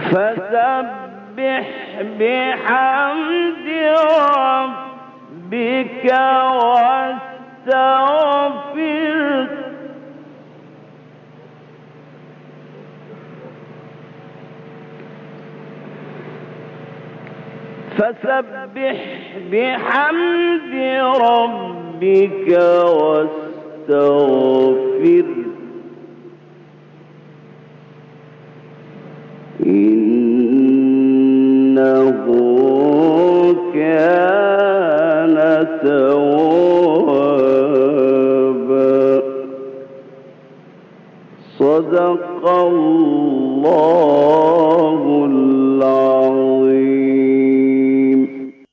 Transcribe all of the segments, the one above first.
فسبح بحمد ربك واستغفره فسبح بحمد ربك واستغفره إنه كان توابا. صدق الله العظيم.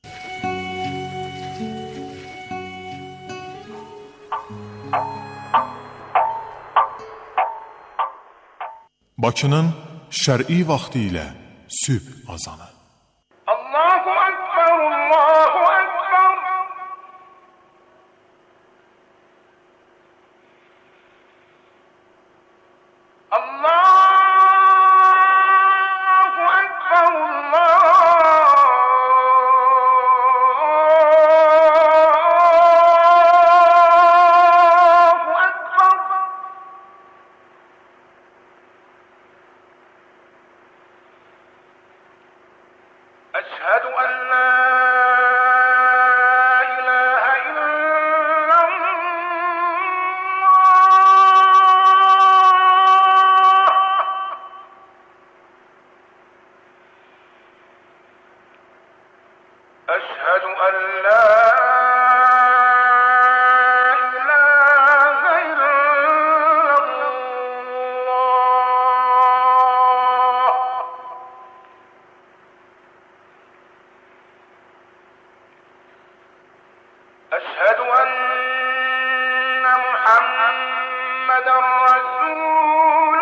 Bakının şər'i vaxtı ilə sübh azanı. Allahu Ekber, Allahu Ekber. Allahu Ekber, Allahu Ekber. أشهد أن لا إله إلا الله. أشهد أن لا إله إلا الله. أشهد أن محمدا رسول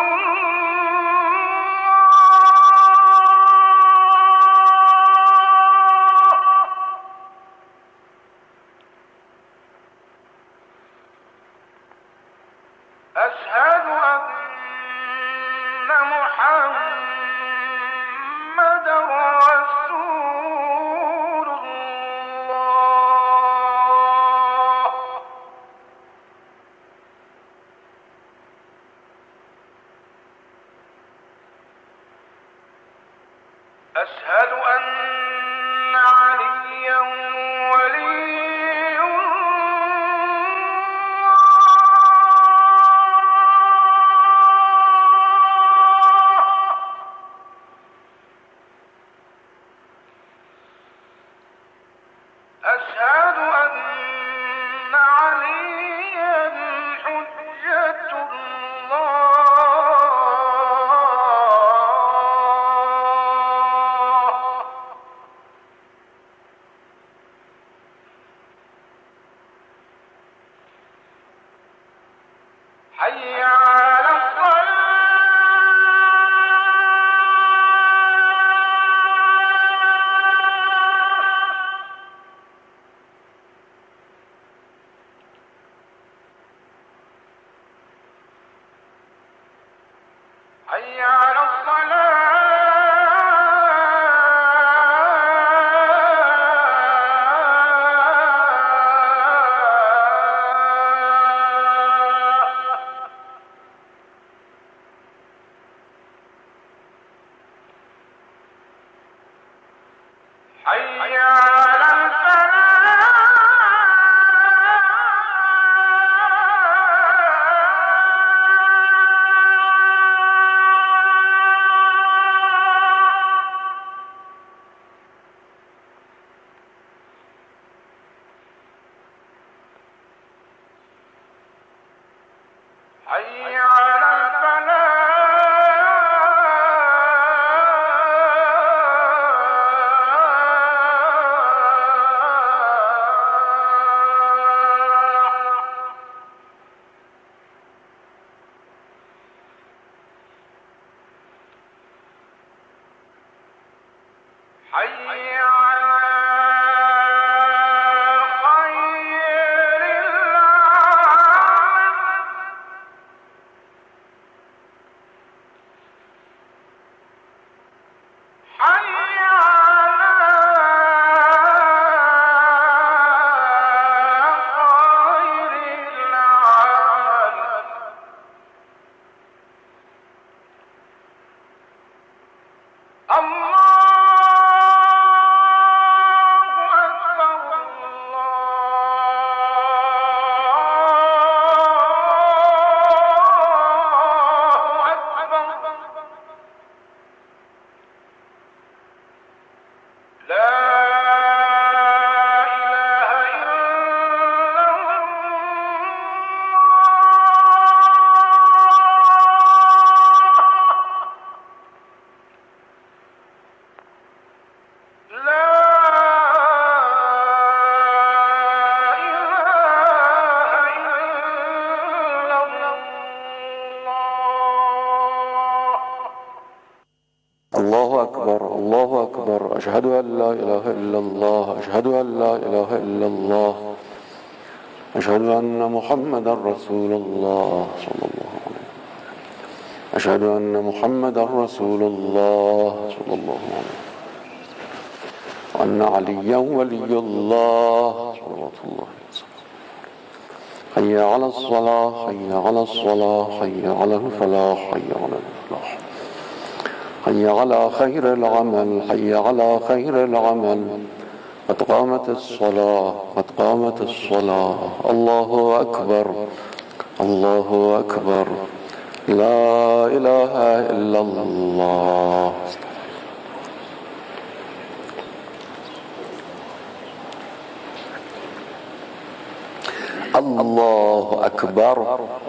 الله. أشهد أن محمدا رسول الله. أشهد أن عليا ولي الله. أشهد أن عليا حجة الله. حي على الصلاة. حي على الصلاة. حي على حي على حي على خير العمل. أكبر الله أكبر أشهد أن لا إله إلا الله أشهد أن لا إله إلا الله أشهد أن محمدا رسول الله صلى الله عليه وسلم أشهد أن محمدا رسول الله صلى الله عليه وسلم وأن عليا ولي الله صلوات الله وسلم حي على الصلاة حي على الصلاة حي على الفلاح حي على الفلاح حي على خير العمل حي على خير العمل قد قامت الصلاة قد قامت الصلاة الله أكبر الله أكبر لا إله إلا الله الله أكبر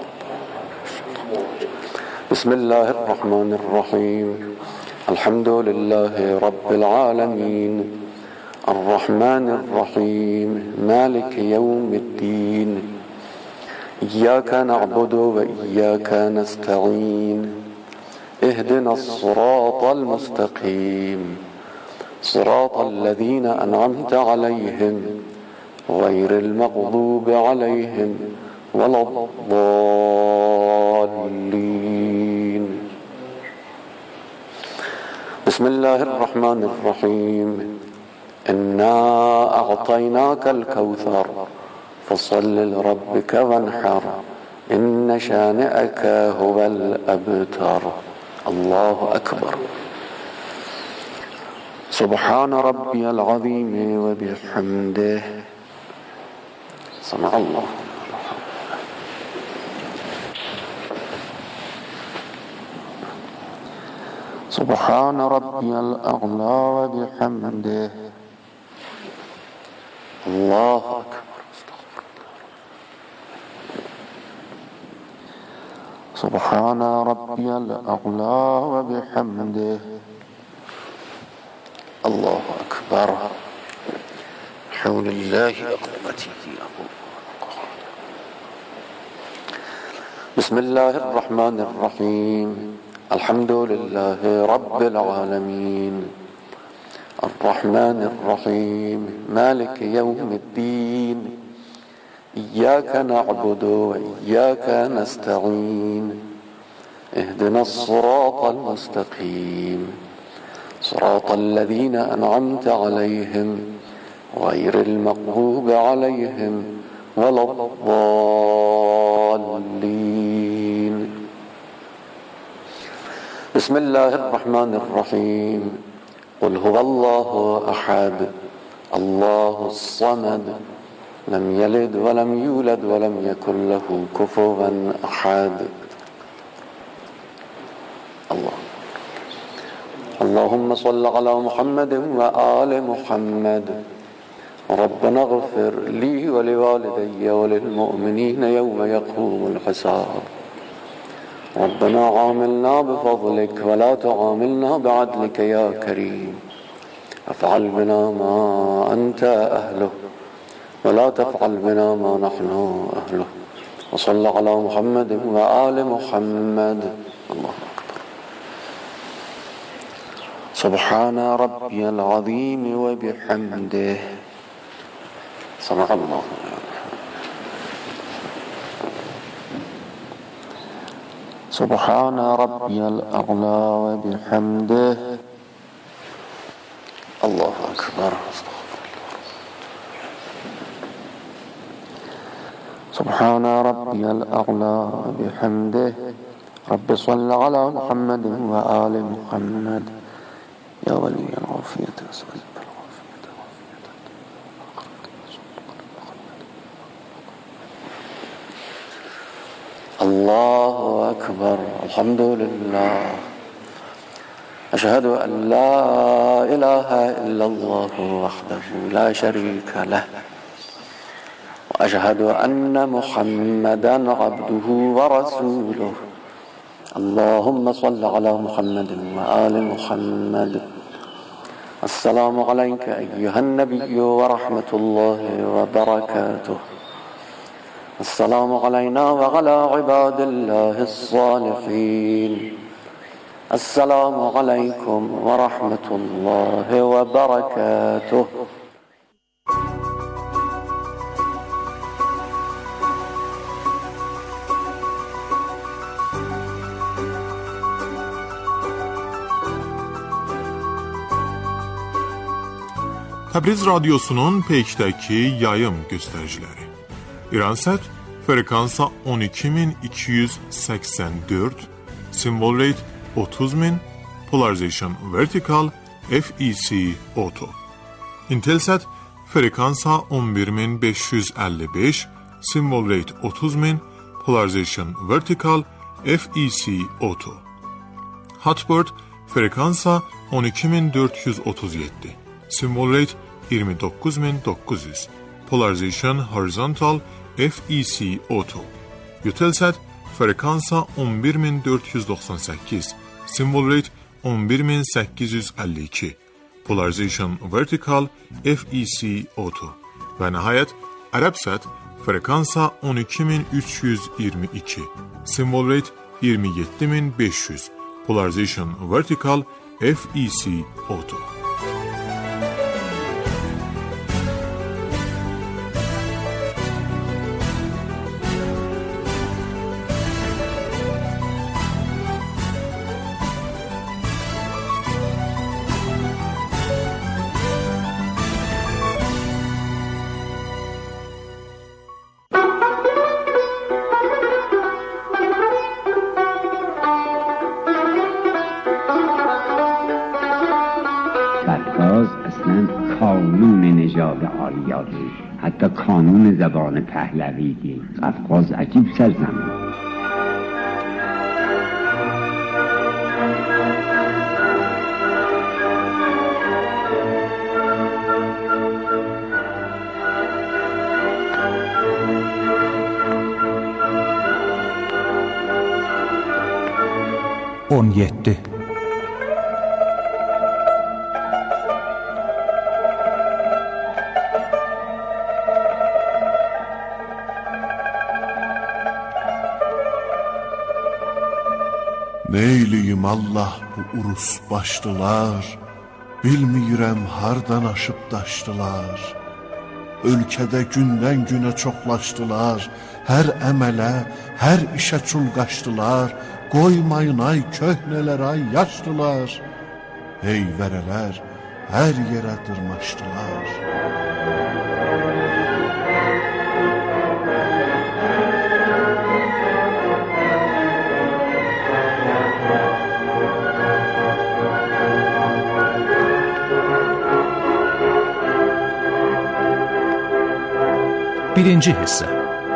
بسم الله الرحمن الرحيم الحمد لله رب العالمين الرحمن الرحيم مالك يوم الدين إياك نعبد وإياك نستعين اهدنا الصراط المستقيم صراط الذين أنعمت عليهم غير المغضوب عليهم ولا الضالين بسم الله الرحمن الرحيم إنا أعطيناك الكوثر فصل لربك وانحر إن شانئك هو الأبتر الله أكبر سبحان ربي العظيم وبحمده سمع الله سبحان ربي الأعلى وبحمده الله أكبر سبحان ربي الأعلى وبحمده الله أكبر حول الله أقوتي بسم الله الرحمن الرحيم الحمد لله رب العالمين الرحمن الرحيم مالك يوم الدين إياك نعبد وإياك نستعين اهدنا الصراط المستقيم صراط الذين أنعمت عليهم غير المغضوب عليهم ولا الضالين بسم الله الرحمن الرحيم قل هو الله أحد الله الصمد لم يلد ولم يولد ولم يكن له كفوا أحد اللهم صل على محمد وآل محمد ربنا اغفر لي ولوالدي وللمؤمنين يوم يقوم الحساب ربنا عاملنا بفضلك ولا تعاملنا بعدلك يا كريم افعل بنا ما أنت أهله ولا تفعل بنا ما نحن أهله وصل على محمد وآل محمد الله أكبر سبحان ربي العظيم وبحمده سمع الله سبحان ربي الأعلى وبحمده الله أكبر سبحان ربي الأعلى وبحمده رب صل على محمد وآل محمد يا ولي العافية أسأل الله أكبر الحمد لله أشهد أن لا إله إلا الله وحده لا شريك له وأشهد أن محمدا عبده ورسوله اللهم صل على محمد وآل محمد السلام عليك أيها النبي ورحمة الله وبركاته السلام علينا وعلى عباد الله الصالحين Esselamu aleyküm ve rahmetullahi ve berekatuh. Təbriz Radyosu'nun Peyk'təki yayım göstəriciləri. İransat frekansa 12284, symbol rate 30000, polarization vertical, FEC auto. Intelsat frekansa 11555, symbol rate 30000, polarization vertical, FEC auto. Hotbird frekansa 12437, symbol rate 29900, polarization horizontal, FEC auto. Eutelsat frekansa 11498, symbol rate 11852, polarization vertical, FEC auto. Və nəhayət Arabsat frekansa 12322, symbol rate 27500, polarization vertical, FEC auto. حتی کانون زبان پهلوی دی قفقاز عجیب سرزمین. On yetti. Neyliyim Allah bu urus başlılar, bilmirəm hardan aşıb daşdılar. Ölkədə gündən günə çoxlaşdılar, hər əmələ, hər işə çulqaşdılar. Qoymayın ay köhnələr ay yaşlılar, heyvərələr hər yerə dırmaşdılar. Birinci hissə.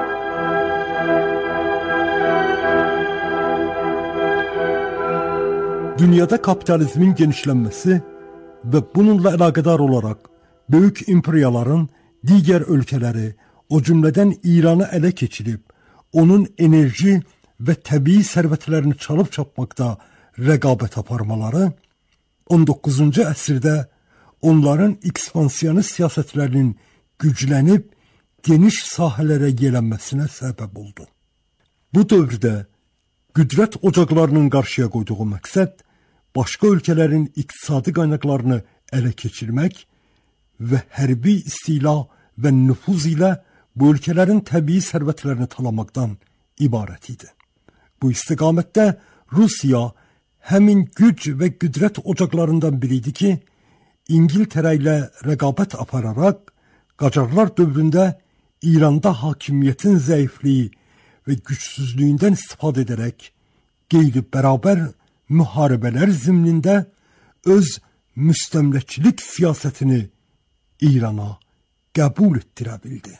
Dünyada kapitalizmin genişlənməsi və bununla əlaqədar olaraq böyük imperiyaların digər ölkələri, o cümlədən İranı ələ keçirib, onun enerji və təbii sərvətlərini çalıb çapmaqda rəqabət aparmaları 19-cu əsrdə onların ekspansiyonist siyasətlərinin güclənib geniş sahələrə yelənməsinə səbəb oldu. Bu dövrdə qüdrət ocaqlarının qarşıya qoyduğu məqsəd başqa ölkələrin iqtisadi qaynaqlarını ələ keçirmək və hərbi istila və nüfuz ilə bu ölkələrin təbii sərvətlərini talamaqdan ibarət idi. Bu istiqamətdə Rusiya həmin güc və qüdrət ocaqlarından biri idi ki, İngiltərə ilə rəqabət apararaq Qacarlar dövründə İranda hakimiyyətin zəifliyi və gücsüzlüyündən istifadə edərək qeyri-bərabər müharibələr zimnində öz müstəmləkçilik siyasətini İrana qəbul etdirə bildi.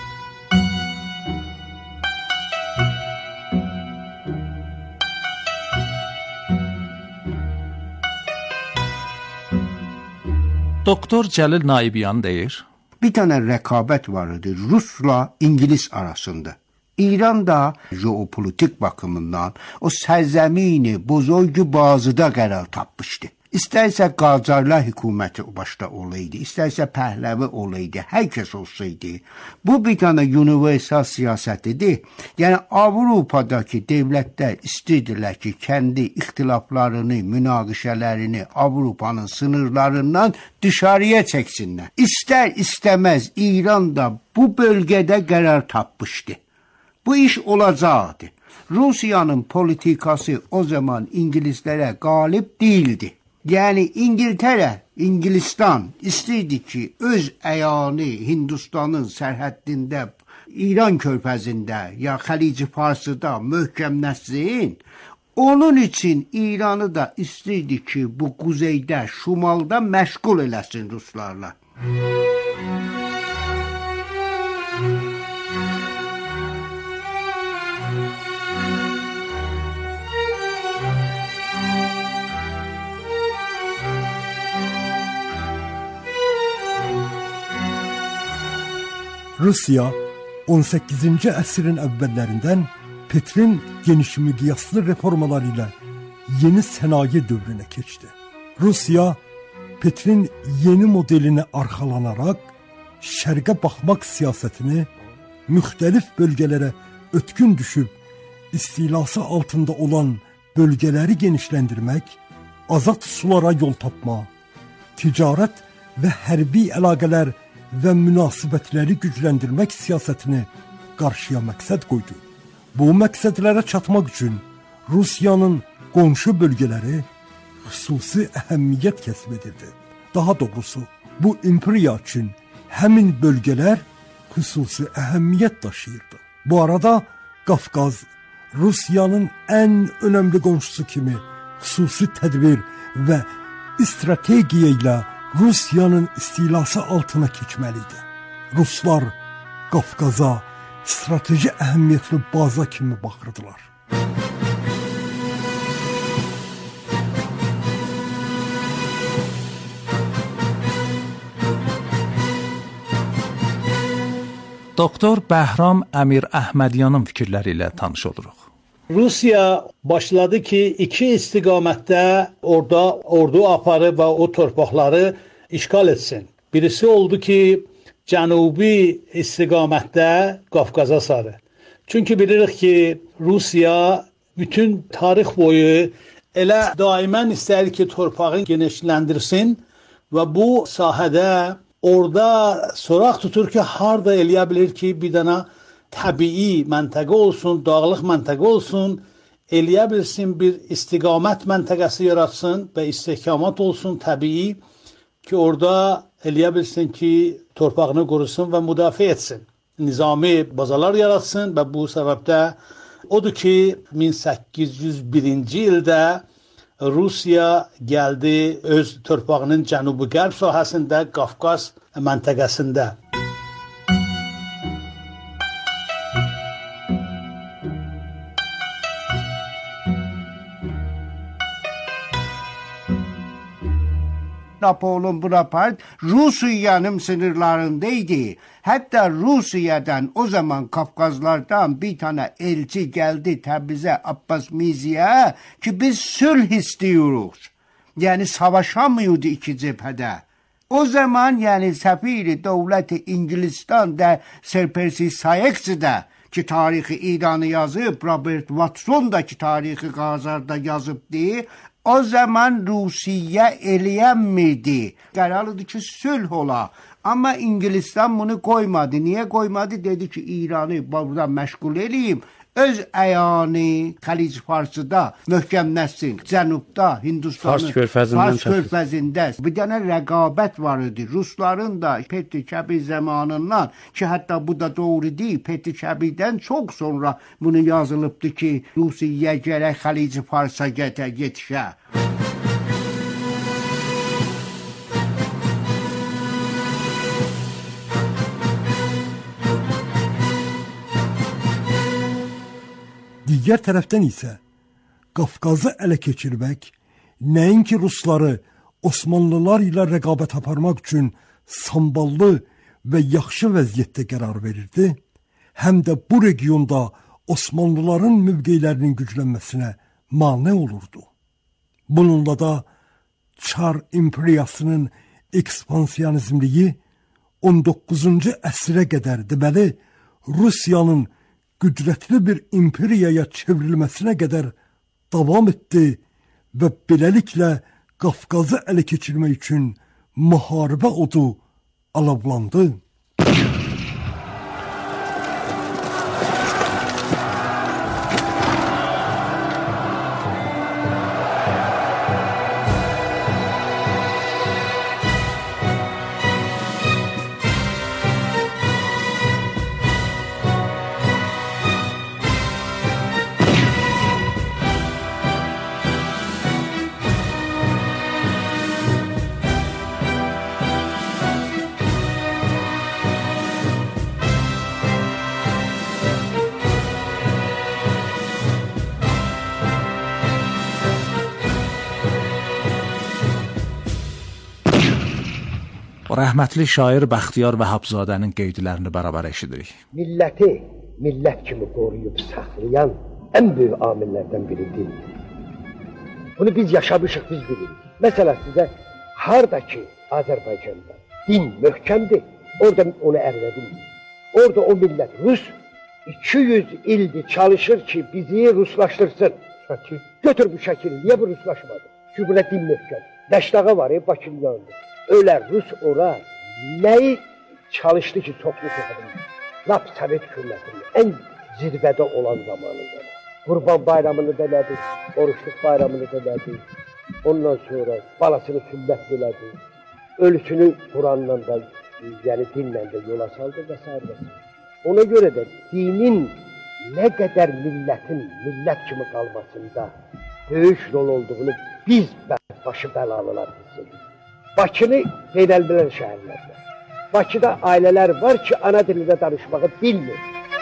Doktor Cəlil Naibiyan deyir: Bir tane rekabet vardı Rus'la İngiliz arasında. İran da jeopolitik bakımından o sərзəmini buzorgu bazıda qərar tapmışdı. İstərsə Qacarlar hökuməti başda olaydı, istərsə Pəhləvi olaydı, hər kəs olsaydı. Bu bir tane universal siyasətidir. Yəni Avropadakı dövlətlər istəyirdilər ki, kəndi ixtilaflarını, münaqişələrini Avropanın sınırlarından dışarıya çəksinlər. İstər istəməz İran da bu bölgədə qərar tapmışdı. Bu iş olacaqdı. Rusiyanın politikası o zaman İngilizlərə qalib değildi. Yəni İngiltərə, İngilistan istəyirdi ki, öz əyanı Hindistanın sərhəddində, İran körfəzində ya Xəlic-i Farsıda möhkəmləşsin. Onun üçün İranı da istəyirdi ki, bu quzeydə, şimalda məşğul eləsin ruslarla. Rusiya 18-ci əsrin əvvəllərindən Petrin geniş miqyaslı reformaları ilə yeni sənaye dövrünə keçdi. Rusiya Petrin yeni modelinə arxalanaraq şərqə baxmaq siyasətini müxtəlif bölgələrə ötkün düşüb istilası altında olan bölgələri genişləndirmək, azad sulara yol tapma, ticarət və hərbi əlaqələr və münasibətləri gücləndirmək siyasətini qarşıya məqsəd qoydu. Bu məqsədlərə çatmaq üçün Rusiyanın qonşu bölgələri xüsusi əhəmiyyət kəsb edirdi. Daha doğrusu, bu imperiya üçün həmin bölgələr xüsusi əhəmiyyət daşıyırdı. Bu arada Qafqaz Rusiyanın ən önəmli qonşusu kimi xüsusi tədbir və strategiya ilə Rusiyanın istilası altına keçməlidir. Ruslar Qafqaza strateji əhəmiyyətli baza kimi baxırdılar. Doktor Bəhram Əmir Əhmədyanın fikirləri ilə tanış oluruq. Rusiya başladı ki, iki istiqamətdə orada ordu aparıb və o torpaqları işgal etsin. Birisi oldu ki, cənubi istiqamətdə Qafqaza sarı. Çünki bilirik ki, Rusiya bütün tarix boyu elə daimən istəyir ki, torpağı genişləndirsin və bu sahədə orada soraq tutur ki, harda eləyə bilir ki, bir dənə təbii məntəqə olsun, dağlıq məntəqə olsun, eləyə bilsin bir istiqamət məntəqəsi yaratsın və istihkamat olsun təbii ki, orada eləyə bilsin ki, torpağını qorusun və müdafiə etsin. Nizami bazalar yaratsın və bu səbəbdə odur ki, 1801-ci ildə Rusiya gəldi öz torpağının cənubi-qərb sahəsində, Qafqaz məntəqəsində. Napolyon Bonaparte Rusiyanın sınırlarındaydı. Hatta Rusiyadan o zaman Kafkazlardan bir tane elçi geldi Təbrizə, Abbas Mirzəyə ki biz sülh istiyoruz. Yani savaşamıyordu iki cephede. O zaman yani sefiri devleti İngiliz'den de Sir Percy Sayex'i de ki tarihi İran'ı yazıp Robert Watson da ki tarihi Qazar'da yazıp diye o zaman Rusiya eləyənmirdi. Qərarlıdır ki, sülh ola. Amma İngilizdən bunu qoymadı. Niyə qoymadı? Dedi ki, İranı burada məşğul eləyim. Öz əyanı Xəlic Farsıda möhkəmləşsin. Cənubda, Hindistanın Fars körfəzində bir dənə rəqabət var idi. Rusların da Petri Kəbir zamanından ki, hətta bu da doğru deyil. Petri Kəbirdən çox sonra bunu yazılıbdı ki, Rusiya gərək Xəlic Farsa yetişə. Digər tərəfdən isə Qafqazı ələ keçirmək nəinki Rusları Osmanlılar ilə rəqabət aparmaq üçün samballı və yaxşı vəziyyətdə qərar verirdi, həm də bu regionda Osmanlıların mövqelərinin güclənməsinə mane olurdu. Bununla da Çar imperiyasının ekspansiyonizmliyi 19-cu əsrə qədər deməli Rusiyanın qüdrətli bir imperiyaya çevrilməsinə qədər davam etdi və beləliklə Qafqazı ələ keçirmək üçün müharibə odu alovlandı. Rəhmətli şair Bəxtiyar Vəhabzadənin qeydlərini bərabər eşidirik. Milləti millət kimi qoruyub saxlayan ən böyük amillərdən biri dindir. Bunu biz yaşamışıq, biz bilirik. Məsələ sizə harda ki Azərbaycanda din möhkəmdir, orada onu ərlədir. Orada o millət Rus 200 ildir çalışır ki bizi Ruslaşdırsın. Götür bu şəkili, niyə bu Ruslaşmadı? Çünki buna din möhkəm. Dəşdağa var, Bakının yanında. Ölər Rus ora nəyi çalışdı ki çoxlu toxudur. Lap Sovet hükümətinin ən zirvədə olan zamanında. Qurban bayramını da elədi, oruçluq bayramını da elədi. Ondan sonra balasını sünnət elədi. Ölüsünü Quranla da, yəni dinlə də yola saldı və s. Ona görə də dinin nə qədər millətin millət kimi qalmasında böyük rol olduğunu biz başı bəlalılar hiss edirik. Bakını qeydəlbilən şəhərlərdə. Bakıda ailələr var ki, ana dilində danışmağı bilmir.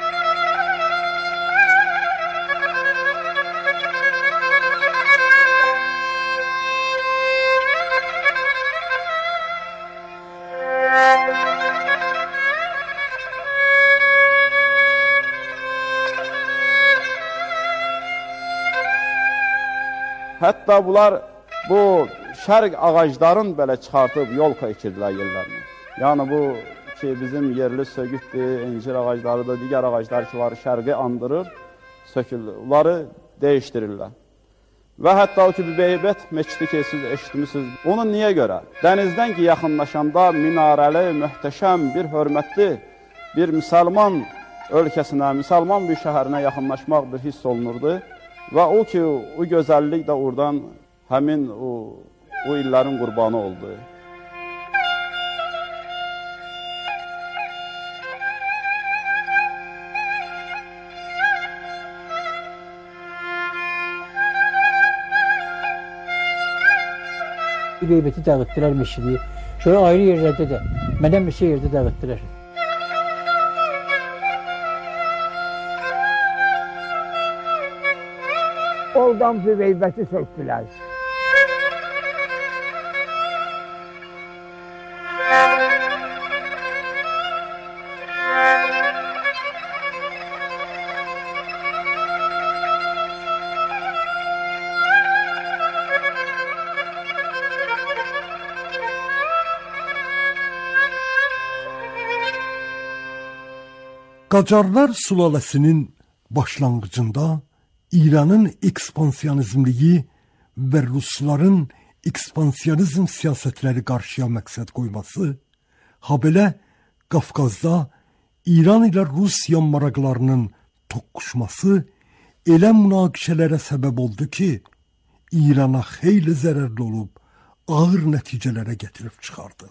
Hətta bunlar bu şərq ağacların belə çıxartıb yolka ekirdilər yerlərini. Yəni bu ki bizim yerli sögüddür, incir ağacları da, digər ağaclar ki var, şərqi andırır, sökülür. Bunları dəyişdirirlər. Və hətta o ki bir Beybət meçidi ki siz eşitmişsiniz. Onu niyə görə? Dənizdən ki yaxınlaşanda minarəli, möhtəşəm, bir hörmətli bir müsəlman ölkəsinə, müsəlman bir şəhərinə yaxınlaşmaq bir hiss olunurdu. Və o ki, o gözəllik də oradan həmin o illərin qurbanı oldu. Beybəti dəvətdilər meşidi. Şöyle ayrı yerlərdə də, mənə meşə yerdə dəvətdilər. Oradan bir Beybəti söktülər. Qacarlar sülaləsinin başlanğıcında İranın ekspansiyonizmliyi və Rusların ekspansiyonizm siyasətləri qarşıya məqsəd qoyması, habelə Qafqazda İran ilə Rusiya maraqlarının toqquşması elə münaqişələrə səbəb oldu ki, İrana xeyli zərərli olub, ağır nəticələrə gətirib çıxardı.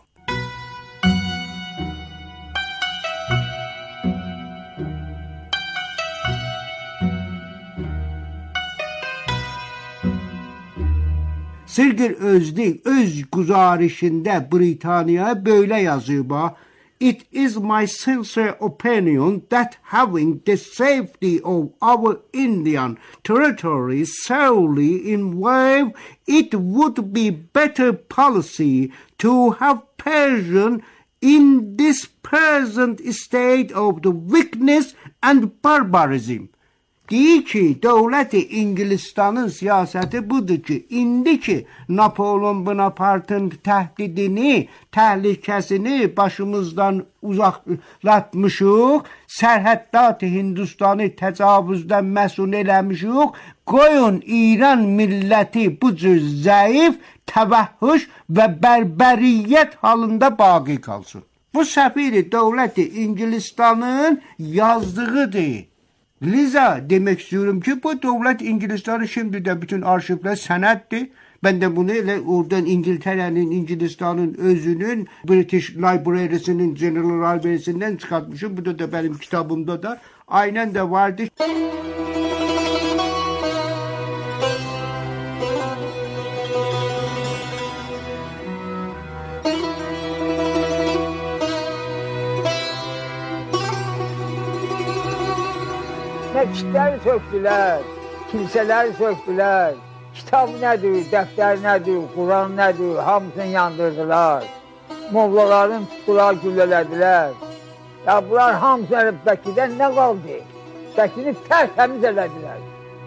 Sirgir Özdi öz güzarişində Britaniyaya böyle yazıb. It is my sincere opinion that having the safety of our Indian territory solely involved, it would be better policy to have Persian in this present state of the weakness and barbarism. Deyir ki, dövlət-i İngilistanın siyasəti budur ki, indi ki, Napolon Bonaparte'ın təhdidini, təhlükəsini başımızdan uzaqlatmışıq, sərhəddat-ı Hindistanı təcavüzdən məsun eləmişik, qoyun İran milləti bu cür zəif, təvəhhüş və bərbəriyyət halında baqi qalsın. Bu səfiri dövlət-i İngilistanın yazdığıdır. Liza demək istiyorum ki, bu dövlət İngilistanı şimdi də bütün arşivlər sənəddir. Ben de bunu elə oradan İngiltere'nin, İngilistan'ın özünün British Library'sinin General Library'sinden çıkartmışım. Bu da benim kitabımda da aynen de vardı. Məscidləri söktülər, kilsələri söktülər, kitab nədir, dəftər nədir, Quran nədir, hamısını yandırdılar. Mollaların tutdular, güllələdilər. Ya bunlar hamısı Bəkidən nə qaldı? Bəkini tərtəmiz elədilər.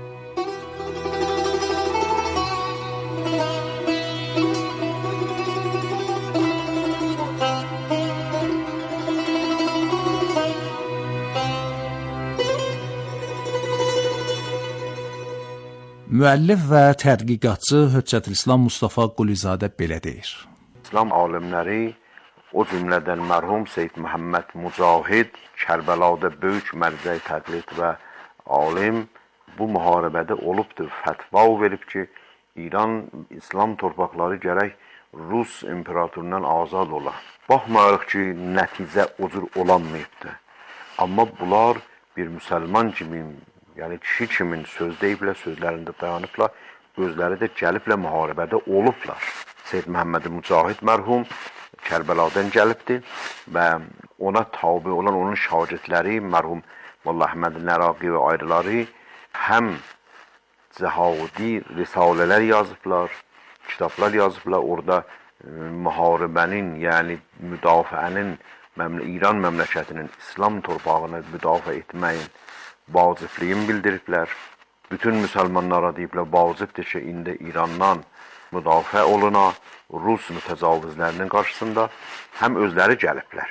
Müəllif və tədqiqatçı Höccətülislam Mustafa Qulizadə belə deyir. İslam alimləri, o cümlədən mərhum Seyyid Məhəmməd Mücahid, Kərbəlada böyük mərcə təqlid və alim bu müharibədə olubdur. Fətva verib ki, İran, İslam torpaqları gərək Rus imperatorundan azad ola. Baxmayaraq ki, nəticə o cür olanmayıbdır. Amma bunlar bir müsəlman kimi, yəni kişi kimin söz deyiblər, sözlərində dayanıblar, özləri də gəliblər müharibədə olublar. Seyyid Məhəmməd Mücahid mərhum Kərbəladan gəlibdir və ona tabi olan onun şagirdləri mərhum Molla Əhməd Nəraqi və ayrıları həm cihadi risalələr yazıblar, kitablar yazıblar, orada müharibənin, yəni müdafiənin, İran məmləkətinin İslam torpağını müdafiə etməyin vacibliyini bildiriblər. Bütün müsəlmanlara deyiblər, vacibdir ki, indi İrandan müdafiə oluna, Rus mütəcavizlərinin qarşısında həm özləri gəliblər.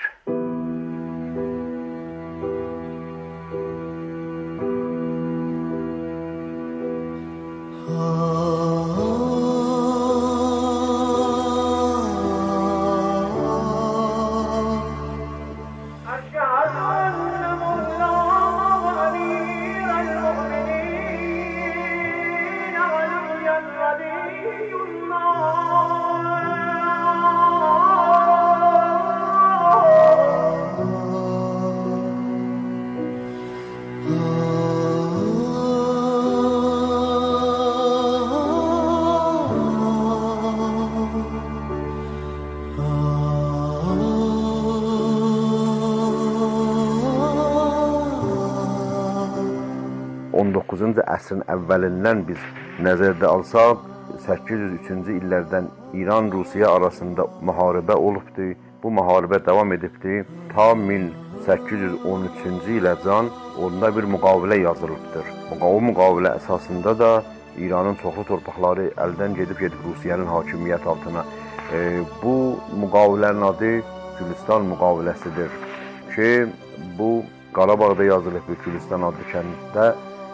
Əsrin əvvəlindən biz nəzərdə alsaq, 803-cü illərdən İran-Rusiya arasında müharibə olubdur. Bu müharibə davam edibdir. Ta 1813-cü ilə can onda bir müqavilə yazılıbdır. O müqavilə əsasında da İranın çoxlu torpaqları əldən gedib Rusiyanın hakimiyyət altına. Bu müqavilənin adı Gülüstan müqaviləsidir ki, bu Qarabağda yazılıb Gülüstan adlı kənddə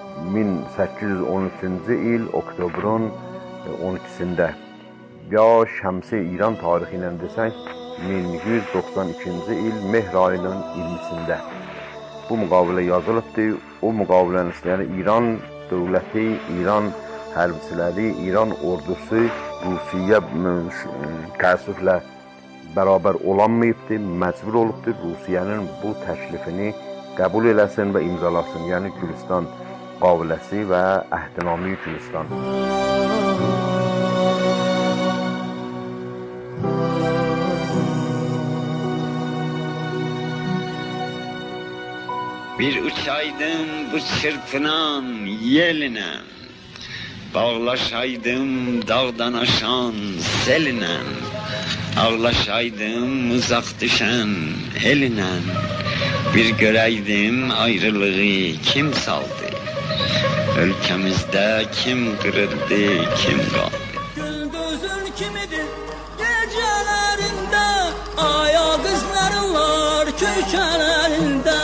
1813-cü il oktobrun 12-sində ya şəmsi İran tarixi ilə desək 1192-ci il mehr ayının 20-sində bu müqavilə yazılıbdır. O müqavilənin yəni İran dövləti, İran hərbçiləri, İran ordusu Rusiya təəssüflə bərabər olanmayıbdır, məcbur olubdur Rusiyanın bu təklifini qəbul eləsin və imzalasın, yəni Gülüstan müqaviləsi və Əhdinamə-i Gülüstan. Bir uçaydım bu çırpınan yelinə, bağlaşaydım dağdan aşan selinə, ağlaşaydım uzaq düşən elinə, bir görəydim ayrılığı kim saldı? Ölkəmizdə kim qırıldı, kim qaldı? Gündüzün kimidir gecelerinde, aya kızların var köşelerinde.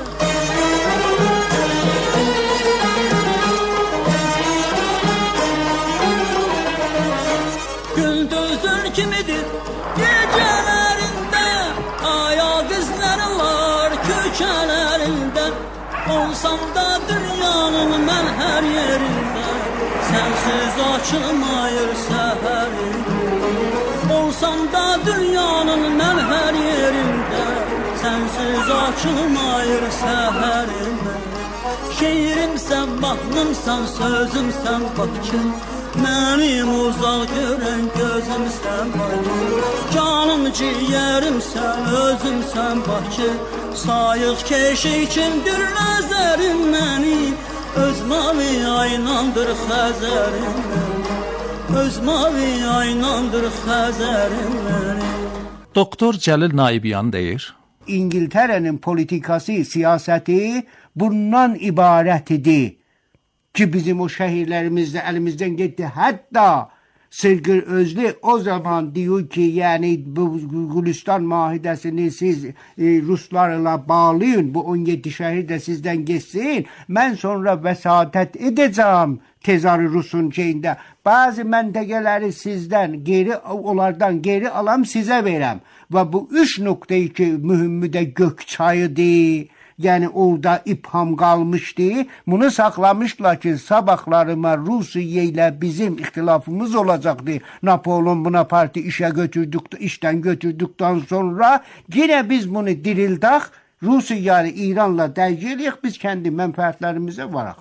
Gündüzün kimidir gecelerinde, aya kızların var köşelerinde. Olsam da dünyanın mən her yerinde, sensiz açılmayır seherim. Olsam da dünyanın mən her yerinde, sensiz açılmayır seherim. Şiirimsən, mahnımsan, sözümsən Bakı, mənim uzaq görən gözümsən Bakı. Canım ciğerimsən, özümsən Bakı, sayıq keşikimdir nəzərim məni, öz mavi aynandır xəzərim məni, öz mavi aynandır xəzərim məni. Doktor Cəlil Naibyan deyir: İngiltere'nin politikası, siyaseti bundan ibaret idi ki bizim o şehirlerimizde elimizden gitti. Hatta Sırgır Özlü o zaman diyor ki yani bu Gülistan Mahidesini siz Ruslarla bağlayın, bu 17 şehir de sizden geçsin, ben sonra vesatet edeceğim tezarı Rus'un şeyinde. Bazı mentekeleri sizden geri, onlardan geri alam size verem. Ve bu 3 noktayı ki mühimmi de Gökçay'dı. Yani orada ipham kalmıştı. Bunu saklamışlar ki sabahlarıma Rusya ile bizim ihtilafımız olacaktı. Napolyon Bonaparte işten götürdükten sonra yine biz bunu dirildik. Rusya yani İran'la dergeliyiz. Biz kendi menfaatlerimize varak.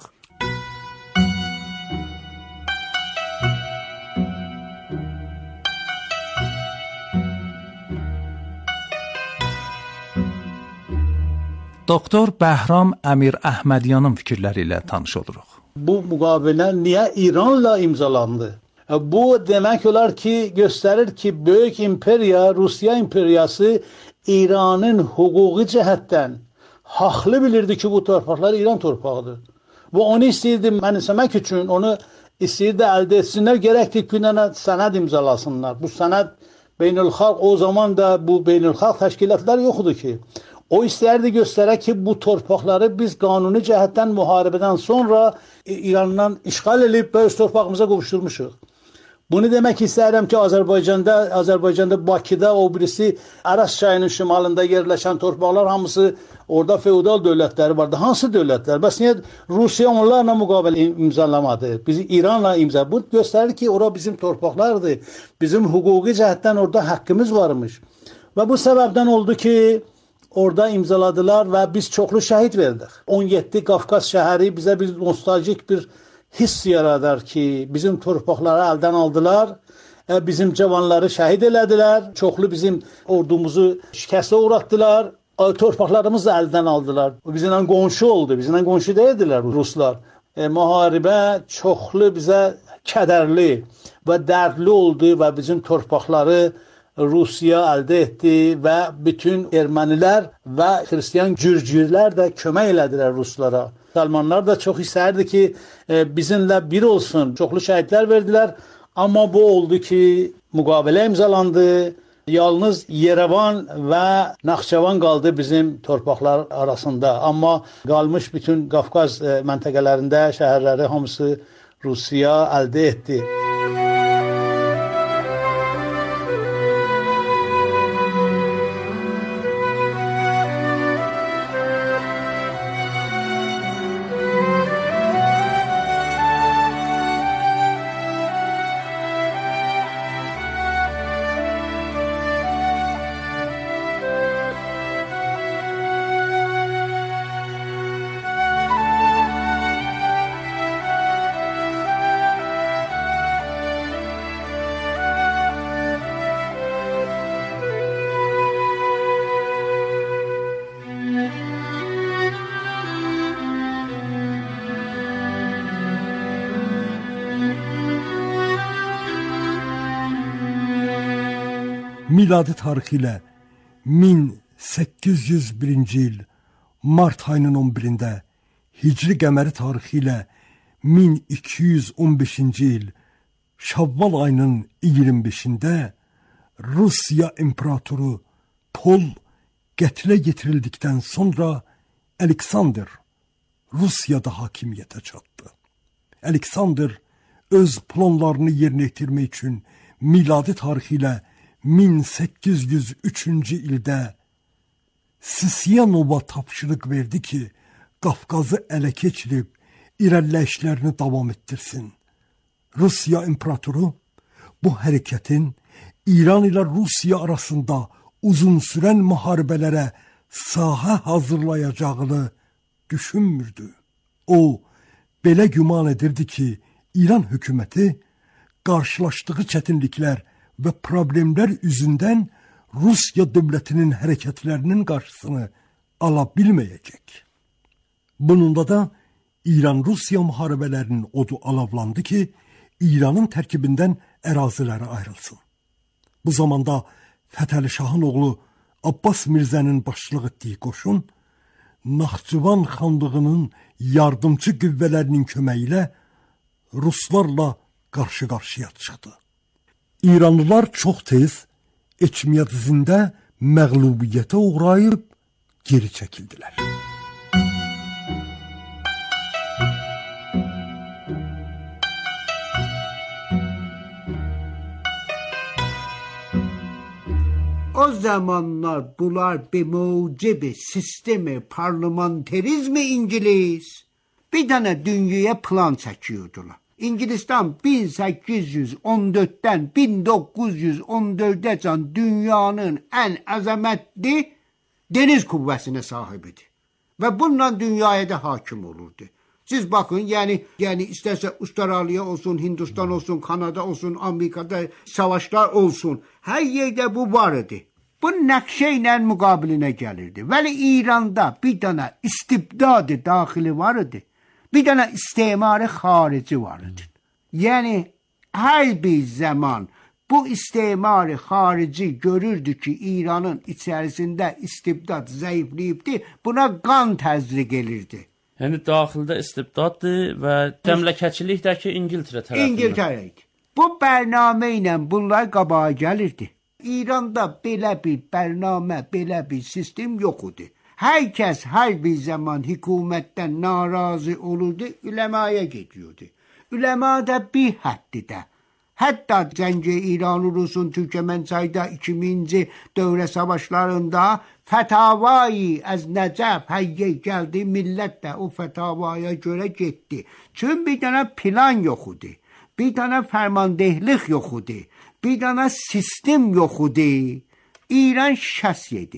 Doktor Bəhram Əmir Əhmədyanın fikirləri ilə tanış oluruq. Bu müqavilə niyə İranla imzalandı? Bu demək olar ki, göstərir ki, böyük imperiya, Rusiya imperiyası İranın hüquqi cəhətdən haqlı bilirdi ki, bu torpaqlar İran torpağıdır. Və onu istəyirdi mənimsəmək üçün, onu istəyirdi əldə etsinlər, gərəkdir ki, sənəd imzalasınlar. Bu sənəd beynəlxalq, o zaman da bu beynəlxalq təşkilatlar yoxdur ki. O istərdi göstərək ki, bu torpaqları biz qanuni cəhətdən müharibədən sonra İrandan işğal edib və öz torpağımıza qovuşdurmuşuq. Bunu demək istəyirəm ki, Azərbaycanda Bakıda o birisi Aras çayının şimalında yerləşən torpaqlar hamısı orada feodal dövlətləri vardı. Hansı dövlətlər? Bəs niyə Rusiya onlarla müqavilə imzalamadı? Bizi İranla imzaladı. Bu göstərir ki, ora bizim torpaqlardır. Bizim hüquqi cəhətdən orada haqqımız varmış. Və bu səbəbdən oldu ki, orada imzaladılar və biz çoxlu şəhid verdik. 17 Qafqaz şəhəri bizə bir nostaljik bir hiss yaradar ki, bizim torpaqları əldən aldılar, bizim cavanları şəhid elədilər, çoxlu bizim ordumuzu şikəstə uğratdılar, torpaqlarımızı əldən aldılar. Bizimlə qonşu oldu, bizimlə qonşu deyildilər Ruslar. Müharibə çoxlu bizə kədərli və dərdli oldu və bizim torpaqları Rusiya əldə etdi və bütün ermənilər və xristiyan gürcülər də kömək elədilər Ruslara. Almanlar da çox istərdi ki, bizimlə bir olsun. Çoxlu şəhidlər verdilər, amma bu oldu ki, müqavilə imzalandı. Yalnız Yerevan və Naxçıvan qaldı bizim torpaqlar arasında. Amma qalmış bütün Qafqaz məntəqələrində şəhərləri hamısı Rusiya əldə etdi. Miladi tarixi ilə 1801-ci il mart ayının 11-də, Hicri qəməri tarixi ilə 1215-ci il Şavval ayının 25-də Rusiya imperatoru Pol qətlə yetirildikdən sonra Aleksandr Rusiyada hakimiyyətə çatdı. Aleksandr öz planlarını yerinə yetirmək üçün miladi tarixi ilə 1803-cü ildə Sisiyanova tapşırıq verdi ki, Qafqazı ələ keçirib irəliləyişlərini davam etdirsin. Rusiya imperatoru bu hərəkətin İran ilə Rusiya arasında uzun sürən müharibələrə sahə hazırlayacağını düşünmürdü. O, belə güman edirdi ki, İran hökuməti qarşılaşdığı çətinliklər və problemlər üzündən Rusiya dövlətinin hərəkətlərinin qarşısını ala bilməyəcək. Bununla da İran-Rusiya müharibələrinin odu alavlandı ki, İranın tərkibindən əraziləri ayrılsın. Bu zamanda Fətəli Şahın oğlu Abbas Mirzənin başçılıq etdiyi qoşun Naxçıvan xanlığının yardımcı qüvvələrinin köməyi ilə Ruslarla qarşı-qarşıya çıxdı. İranlılar çox tez Eçmiadzində məğlubiyyətə uğrayıb geri çəkildilər. O zamanlar bunlar bir mucibi sistemi parlamenterizmi İngiliz bir tane dünyaya plan çekiyordular. İngiliz'den 1814'ten 1914'e can dünyanın en azametli deniz kuvvetine sahibidir. Ve bununla dünyaya da hakim olurdu. Siz bakın yani isterse Avustralya olsun, Hindistan olsun, Kanada olsun, Amerika'da savaşlar olsun. Her yerde bu vardı. Bu nakşeyle mukabiline gelirdi. Ve İran'da bir tane istibdadı dahili vardı. Bir tane istimarı harici vardı. Yani her bir zaman bu istimarı harici görürdü ki İran'ın içerisinde istibdat zayıflayıptı. Buna qan təzriq gelirdi. Yəni daxildə istibdaddır və təmləkəçilikdəki İngiltərə tərəfindən. İngiltərə idi. Bu bərnamə ilə bunlar qabağa gəlirdi. İranda belə bir bərnamə, belə bir sistem yox idi. Hər kəs hər bir zaman hökumətdən narazı olurdu, üləmaya gediyordu. Üləma da bir həddidə. Hətta Cəng-i İran-Rusun Türkmənçayda 2000-ci dövrə savaşlarında fətavayı az Nəcəf həyyə gəldi, millət də o fətavaya görə getdi. Çünki bir dənə plan yox idi, bir dənə fərmandehlik yox idi, bir dənə sistem yox idi. İran şikəst yedi.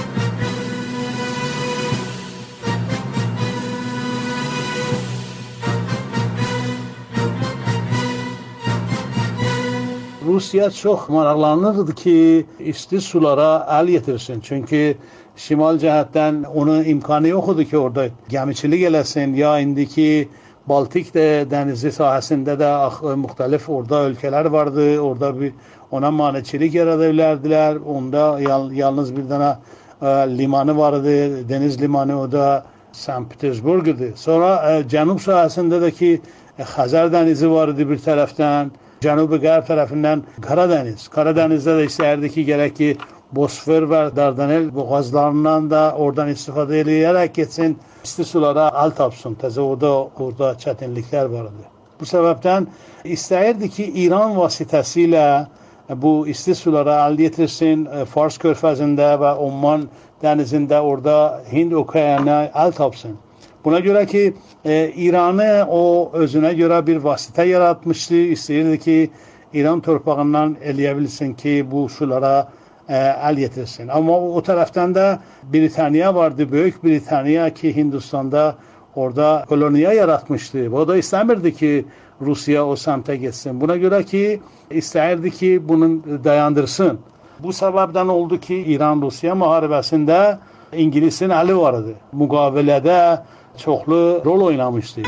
Rusiya çox maraqlanırdı ki, isti sulara əl yetirsin. Çünki şimal cəhətdən onun imkanı yox idi ki, orada gəmiçilik eləsin. Ya indiki Baltik dənizi sahəsində də müxtəlif orada ölkələr vardı. Orada bir ona maneçilik yarada bilərdilər. Onda yalnız bir dənə limanı vardı, deniz limanı, o da Sankt Petersburg idi. Sonra cənub sahəsində də ki, Xəzər dənizi vardı bir tərəfdən. Cənubi qərb tərəfindən Karadeniz. Karadenizdə də istəyirdi ki, gərək ki, Bosfor və Dardanel boğazlarından da oradan istifadə edərək getsin, isti sulara əl tapsın. Təzə orada çətinliklər vardı. Bu səbəbdən istəyirdi ki, İran vasitəsilə bu isti sulara əl yetirsin, Fars körfəzində və Oman dənizində orada Hind okeanına əl tapsın. Buna görə ki, İranı o özünə görə bir vasitə yaratmışdı. İstəyirdi ki, İran torpağından eləyə bilsin ki, bu sulara əl yetirsin. Amma o tərəfdən də Britaniya vardı, Böyük Britaniya ki, Hindistanda orada koloniya yaratmışdı. O da istəmirdi ki, Rusiya o səmtə getsin. Buna görə ki, istəyirdi ki, bunu dayandırsın. Bu səbəbdən oldu ki, İran-Rusiya müharibəsində İngilisin əli vardı. Müqavilədə çoxlu rol oynamışdı.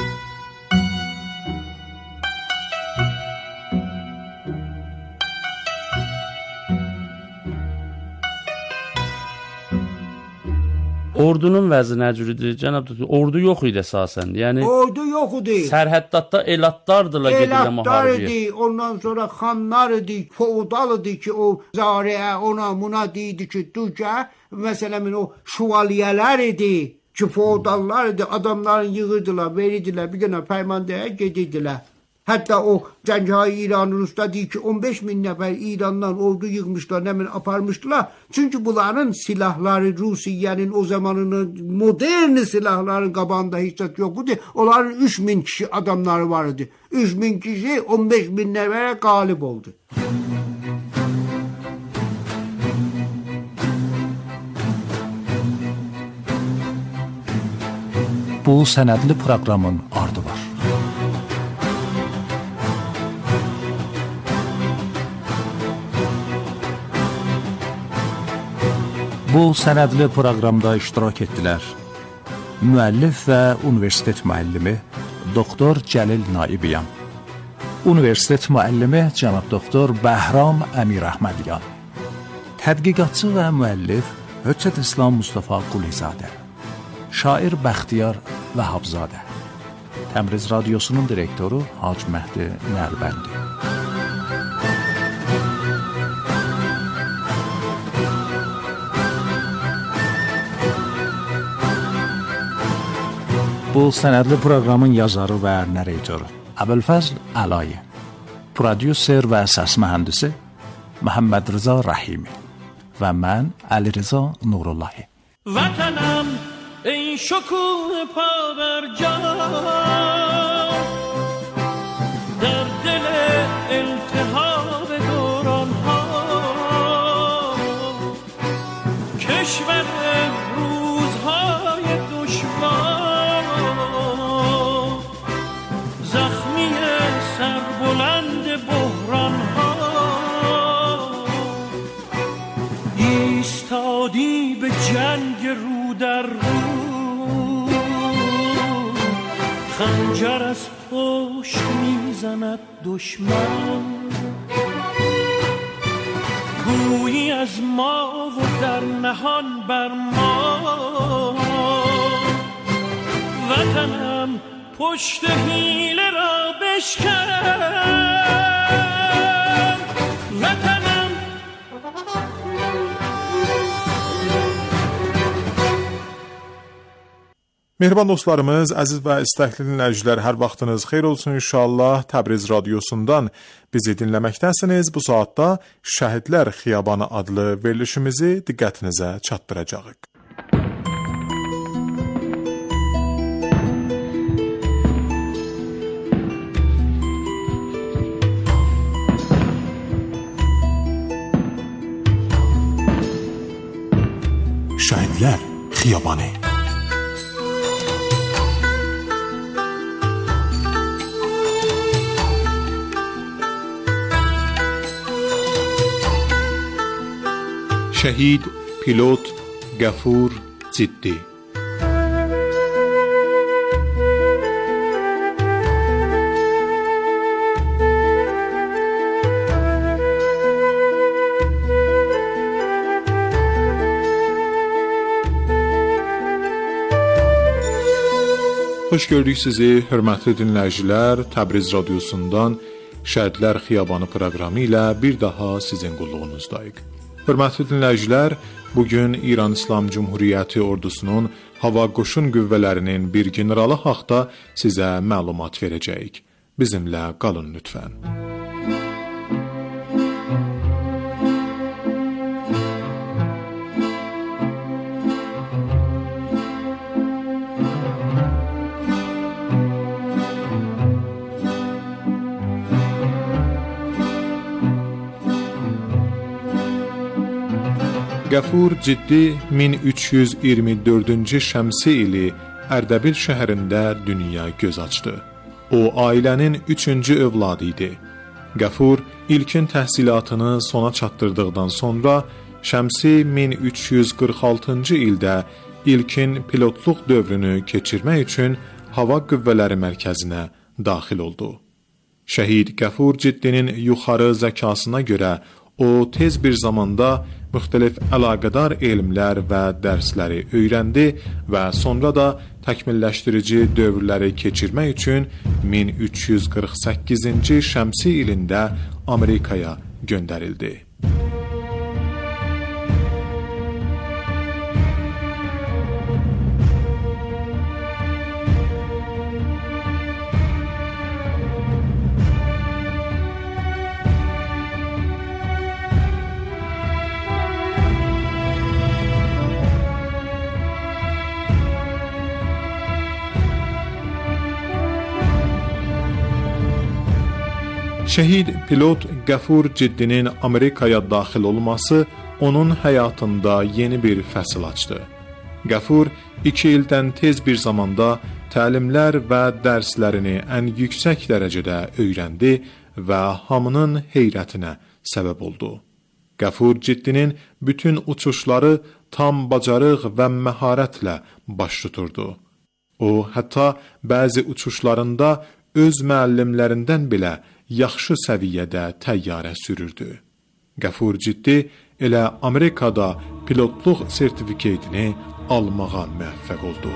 Ordunun vəzi nə cürdür? Cənab doktor, ordu yox idi əsasən. Yəni ordu yox idi. Sərhəddə elatlardılar gedirlər müharibəyə. Elatlar idi, ondan sonra xanlar idi, feodal idi ki, o zariə ona buna deydi ki, düzə, məsələn o şövalyələr idi ki, feodallar idi, adamların yığırdılar, verirdilər, bir dənə peymandəyə gedirdilər. Hətta o Cəngahı İran Rus'ta deyir ki 15.000 nəfər İrandan ordu yığmışlar, nəmin aparmışdılar. Çünki bunların silahları Rusiyanın o zamanının modern silahların qabağında heç yox idi. Onların 3.000 kişi adamları var idi. 3.000 kişi 15.000 nəfərə qalib oldu. Bu sənədli proqramın ardı var. Bu sənədli proqramda iştirak etdilər müəllif və universitet müəllimi Doktor Cəlil Naibiyan, universitet müəllimi cənab Doktor Bəhram Əmir Əhmədyan, tədqiqatçı və müəllif Höccət İslam Mustafa Qulizadə, şair Bəxtiyar Vəhabzadə, Təbriz Radiosunun direktoru Hacı Məhdi Nəlbəndi. Bu sənədli proqramın yazarı və narratoru Əbülfəzl Əlayi, prodüser və səs mühəndisi Məhəmməd Rıza Rəhimi və mən Əli Rıza Nurullahi. Vətənəm ey şokul pavərcan, در دل التهاب دورانها کشور روزهای دشوار زخمی سربلند بحرانها ایستادی به جنگ رو در رو خنجر از پشت میزند دشمن گویی از ما و در نهان بر ما وطنم پشت حیله را بشکن وطنم. Mehriban dostlarımız, əziz və istəkli dinləyicilər, hər vaxtınız xeyir olsun inşallah. Təbriz Radiosundan bizi dinləməkdəsiniz. Bu saatda Şəhidlər Xiyabanı adlı verilişimizi diqqətinizə çatdıracağıq. Şəhidlər Xiyabanı. شهید پیلوت غفور جدی. Xoş gördük sizi, hörmətli dinləyicilər. Təbriz Radiosundan Şəhidlər Xiyabanı proqramı ilə bir daha sizin qulluğunuzdayıq. Hörmətli dinləyicilər, bugün İran İslam Cumhuriyyəti ordusunun hava qoşun qüvvələrinin bir generalı haqda sizə məlumat verəcəyik. Bizimlə qalın lütfən. Qəfur Ciddi 1324-cü şəmsi ili Ərdəbil şəhərində dünya göz açdı. O, ailənin 3-cü övladı idi. Qəfur ilkin təhsilatını sona çatdırdıqdan sonra şəmsi 1346-cı ildə ilkin pilotluq dövrünü keçirmək üçün hava qüvvələri mərkəzinə daxil oldu. Şəhid Qəfur Ciddinin yuxarı zəkasına görə O tez bir zamanda müxtəlif əlaqədar elmlər və dərsləri öyrəndi və sonra da təkmilləşdirici dövrləri keçirmək üçün 1348-ci şəmsi ilində Amerikaya göndərildi. Şəhid pilot Qəfur Ciddinin Amerikaya daxil olması onun həyatında yeni bir fəsil açdı. Qəfur 2 ildən tez bir zamanda təlimlər və dərslərini ən yüksək dərəcədə öyrəndi və hamının heyrətinə səbəb oldu. Qəfur Ciddinin bütün uçuşları tam bacarıq və məharətlə baş tuturdu. O, hətta bəzi uçuşlarında öz müəllimlərindən belə yaxşı səviyyədə təyyarə sürürdü. Qəfur Ciddi elə Amerikada pilotluq sertifikatını almağa müvəffəq oldu.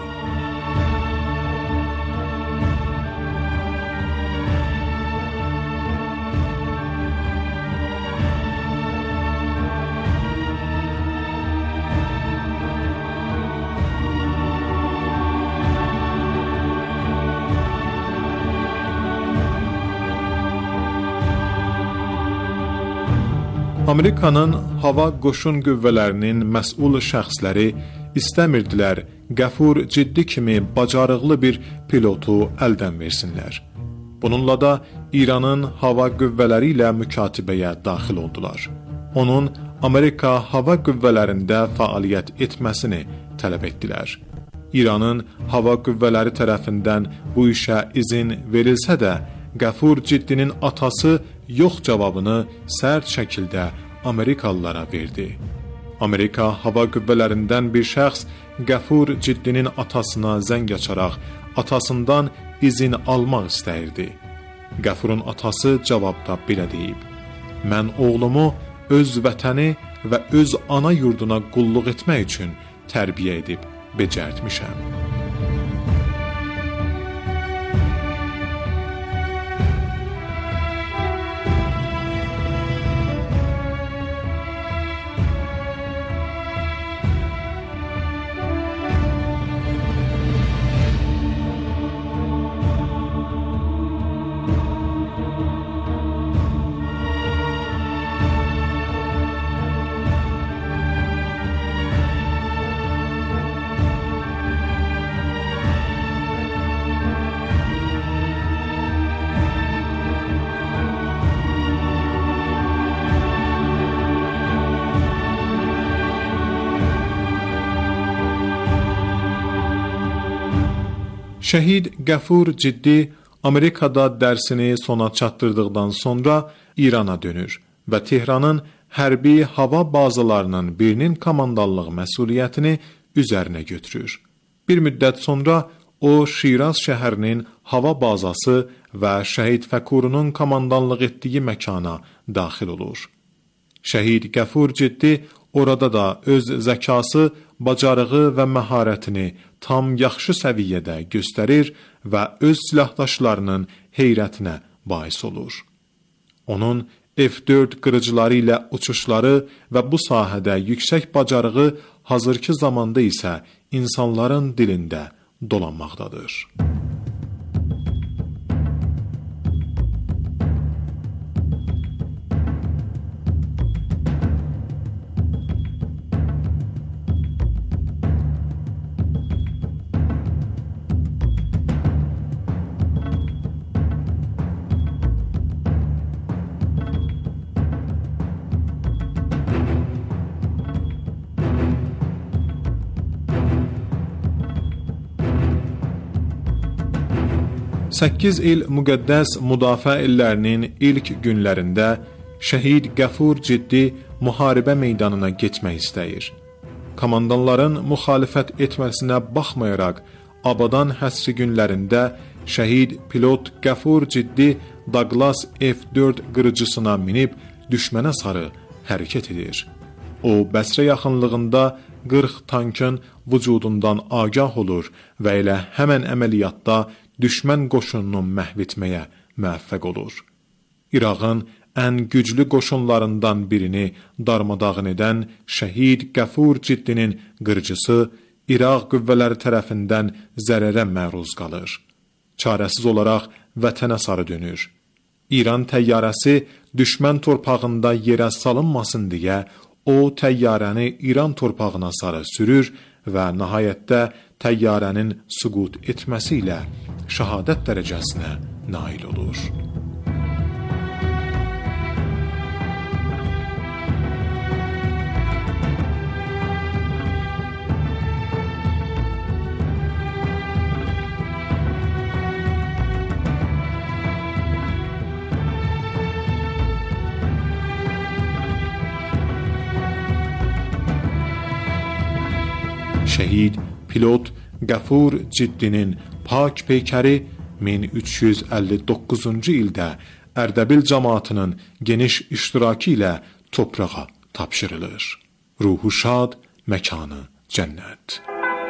Amerikanın hava qoşun qüvvələrinin məsul şəxsləri istəmirdilər Qəfur Ciddi kimi bacarıqlı bir pilotu əldən versinlər. Bununla da İranın hava qüvvələri ilə mükatibəyə daxil oldular. Onun Amerika hava qüvvələrində fəaliyyət etməsini tələb etdilər. İranın hava qüvvələri tərəfindən bu işə izin verilsə də, Qəfur Ciddinin atası yox cavabını sərt şəkildə Amerikalılara verdi. Amerika hava qüvvələrindən bir şəxs Qəfur Ciddinin atasına zəng açaraq atasından izin almaq istəyirdi. Qəfurun atası cavabda belə deyib: "Mən oğlumu öz vətəni və öz ana yurduna qulluq etmək üçün tərbiyə edib becərtmişəm." Şəhid Qəfur Ciddi Amerikada dərsini sona çatdırdıqdan sonra İrana dönür və Tehranın hərbi hava bazalarının birinin komandanlıq məsuliyyətini üzərinə götürür. Bir müddət sonra o Şiraz şəhərinin hava bazası və Şəhid Fəkurunun komandanlıq etdiyi məkana daxil olur. Şəhid Qəfur Ciddi orada da öz zəkası, bacarığı və məharətini tam yaxşı səviyyədə göstərir və öz silahdaşlarının heyrətinə bais olur. Onun F-4 qırıcıları ilə uçuşları və bu sahədə yüksək bacarığı hazırki zamanda isə insanların dilində dolanmaqdadır. 8 il müqəddəs müdafiə illərinin ilk günlərində Şəhid Qəfur Ciddi müharibə meydanına getmək istəyir. Komandanların müxalifət etməsinə baxmayaraq, Abadan həsri günlərində şəhid pilot Qəfur Ciddi Douglas F-4 qırıcısına minib düşmənə sarı hərəkət edir. O, Bəsrə yaxınlığında 40 tankın vücudundan agah olur və elə həmən əməliyyatda düşmən qoşununu məhv etməyə müvəffəq olur. İraqın ən güclü qoşunlarından birini darmadağın edən şəhid Qəfur Ciddinin qırıcısı İraq qüvvələri tərəfindən zərərə məruz qalır. Çarəsiz olaraq vətənə sarı dönür. İran təyyarəsi düşmən torpağında yerə salınmasın deyə o təyyarəni İran torpağına sarı sürür və nəhayətdə təyyarənin süqut etməsi ilə şəhadət dərəcəsinə nail olur. Şəhid pilot Qəfur Ciddinin pak peykəri 1359-cu ildə Ərdəbil cəmaatının geniş iştirakı ilə toprağa tapşırılır. Ruhu şad, məkanı cənnət.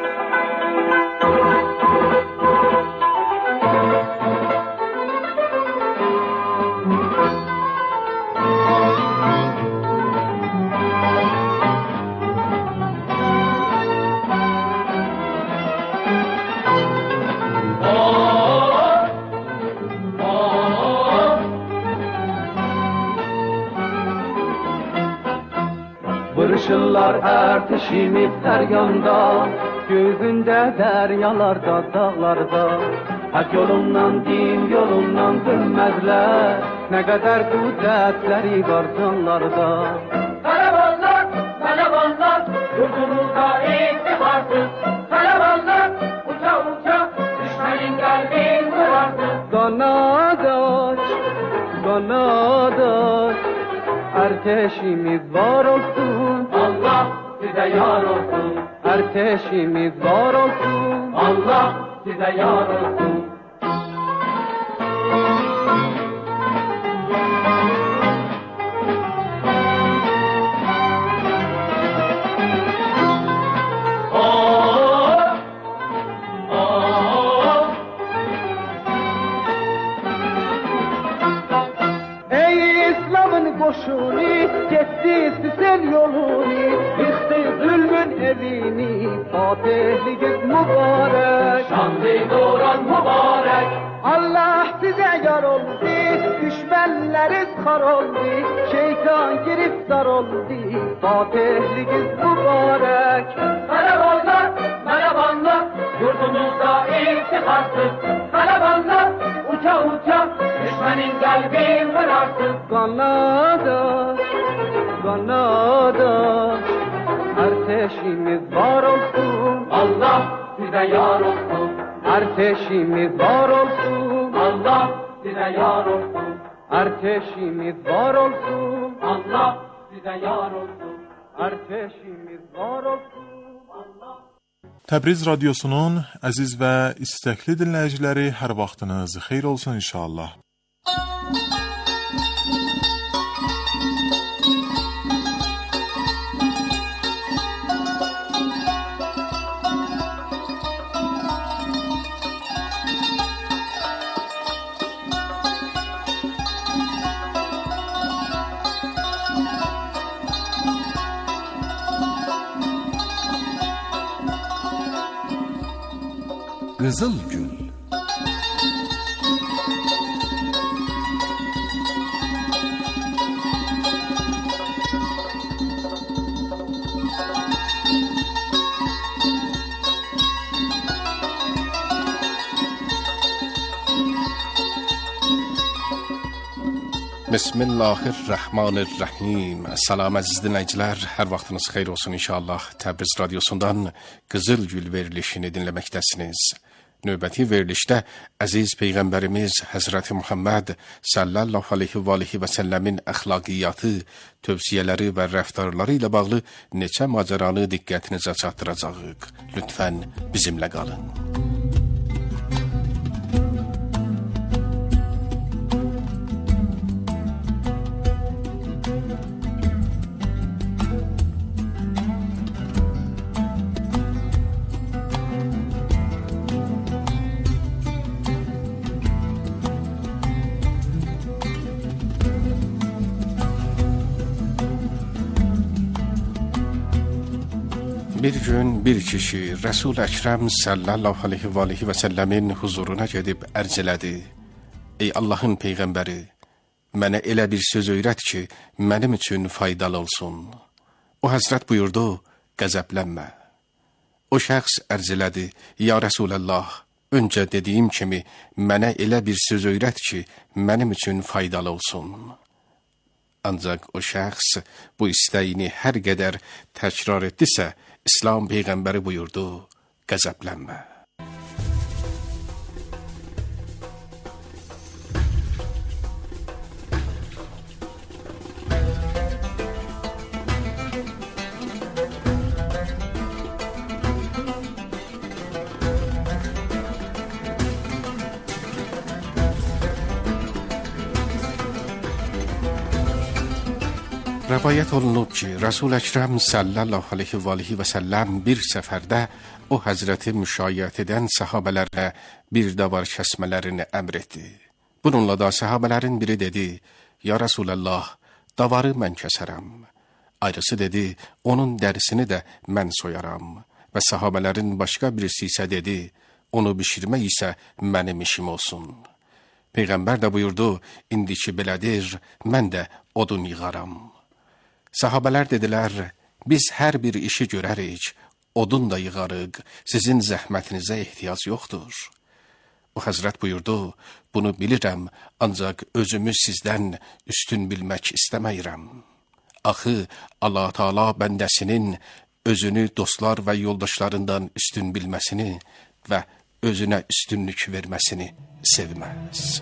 Vuruşurlar erteşimiz her yanda, gözünde deryalarda, dağlarda. Hak yolundan, din yolundan dönmezler, ne kadar kudretleri var canlarda. Karavanlar, karavanlar, yurdumuzda iktiharsız. Karavanlar, uça uça, düşmenin kalbin kırarsız. Kanadaş, kanadaş, erteşimiz var olsun. Allah size yar olsun. Erteşimiz var olsun. Allah size yar olsun. Koşunu gitti süsel yolunu, yıktı zulmün evini, fatihliğiniz mübarek. Şanlı doğran mübarek. Allah size yar oldu, düşmanlarınız kar oldu, şeytan giriftar oldu, fatihliğiniz mübarek. Karavanlar, karavanlar, yurdumuzda iktiharsız. Karavanlar, uça uça, düşmenin kalbin kırarsız. Kanadaş, kanadaş, erteşimiz var olsun. Allah size yar olsun. Erteşimiz var olsun. Allah size yar olsun. Erteşimiz var olsun. Allah size yar olsun. Erteşimiz var olsun. Allah. Təbriz radiosunun əziz və istəkli dinləyiciləri, hər vaxtınız xeyir olsun inşallah. Qızıl Gül. Bismillahirrahmanirrahim. Salam əziz dinləyicilər, hər vaxtınız xeyir olsun inşallah. Təbriz radiosundan Qızıl Gül verilişini dinləməkdəsiniz. Növbəti verilişdə əziz Peyğəmbərimiz Həzrəti Muhammed sallallahu aleyhi və səlləmin əxlaqiyyatı, tövsiyələri və rəftarları ilə bağlı neçə macəranı diqqətinizə çatdıracağıq. Lütfən bizimlə qalın. Bir gün bir kişi Resul Ekrem sallallahu aleyhi ve aleyhi ve sellemin huzuruna gedib ərz elədi: Ey Allahın peyğəmbəri, mənə elə bir söz öyrət ki, mənim üçün faydalı olsun. O həzrət buyurdu: qəzəblənmə. O şəxs ərz elədi: Ya Resulallah, öncə dediyim kimi mənə elə bir söz öyrət ki, mənim üçün faydalı olsun. Ancaq o şəxs bu istəyini hər qədər təkrar etdisə, İslam peyğəmbəri buyurdu: qəzəblənmə. Rəvayət olunub ki, Resul Ekrem sallallahu aleyhi ve aleyhi ve sellem bir səfərdə o həzrəti müşayiət edən səhabələrə bir davar kəsmələrini əmr etdi. Bununla da səhabələrin biri dedi: Ya Resulallah, davarı mən kəsərəm. Ayrısı dedi: onun dərisini də mən soyaram. Və səhabələrin başqa birisi isə dedi: onu bişirmək isə mənim işim olsun. Peyğəmbər də buyurdu: indiki belədir, mən də odun yığaram. Sahabələr dedilər: biz hər bir işi görərik, odun da yığarıq, sizin zəhmətinizə ehtiyac yoxdur. O həzrət buyurdu: bunu bilirəm, ancaq özümü sizdən üstün bilmək istəməyirəm. Axı Allah Teala bəndəsinin özünü dostlar və yoldaşlarından üstün bilməsini və özünə üstünlük verməsini sevməz.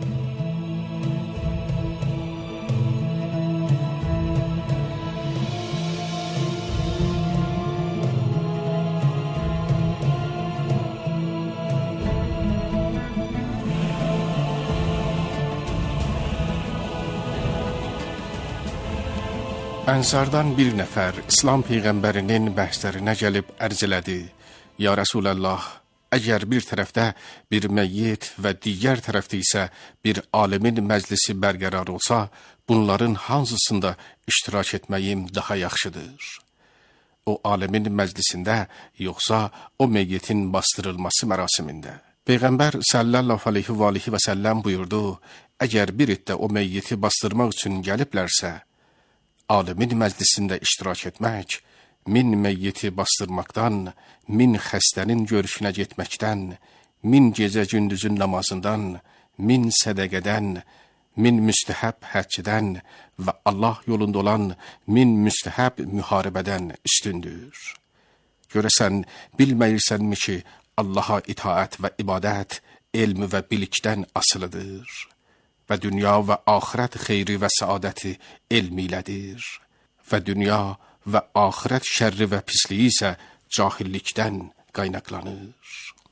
Ənsardan bir nəfər İslam peyğəmbərinin bəhslərinə gəlib ərz elədi: Ya Resulallah, əgər bir tərəfdə bir məyyit və digər tərəfdə isə bir alimin məclisi bərqərar olsa, bunların hansısında iştirak etməyim daha yaxşıdır? O alimin məclisində, yoxsa o məyyitin bastırılması mərasimində? Peyğəmbər sallallahu aleyhi ve aleyhi ve sellem buyurdu: əgər bir iddə o məyyiti bastırmaq üçün gəliblərsə, alimin məclisində iştirak etmək, 1000 məyyiti bastırmaqdan, 1000 xəstənin görüşünə getməkdən, 1000 gecə gündüzün namazından, 1000 sədəqədən, 1000 müstəhəb həccdən və Allah yolunda olan 1000 müstəhəb müharibədən üstündür. Görəsən, bilməyirsənmi ki, Allaha itaət və ibadət elm və bilikdən asılıdır və dünya və axirət xeyri və səadəti elm ilədir və dünya və axirət şərri və pisliyi isə cahillikdən qaynaqlanır.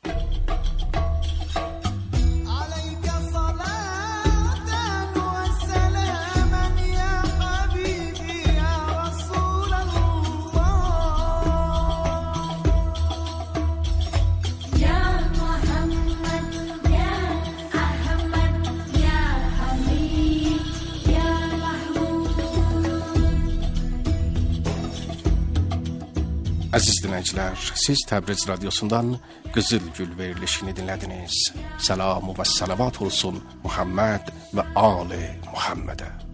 Əziz dinləyicilər, siz Təbriz Radyosundan Qızıl Gül verilişini dinlədiniz. Selamu və salavat olsun Muhammed və Ali Muhammedə.